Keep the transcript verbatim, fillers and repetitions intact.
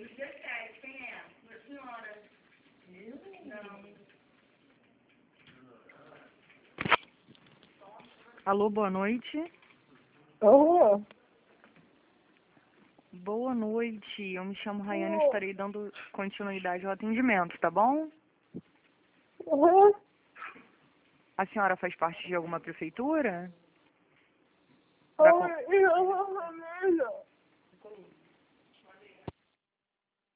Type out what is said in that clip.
dezessete, quem é? Minha senhora. Não. Alô, boa noite. Oh, Boa noite, eu me chamo Rayane e estarei dando continuidade ao atendimento, tá bom? uhum. A senhora faz parte de alguma prefeitura? Oh, Da con- e a família?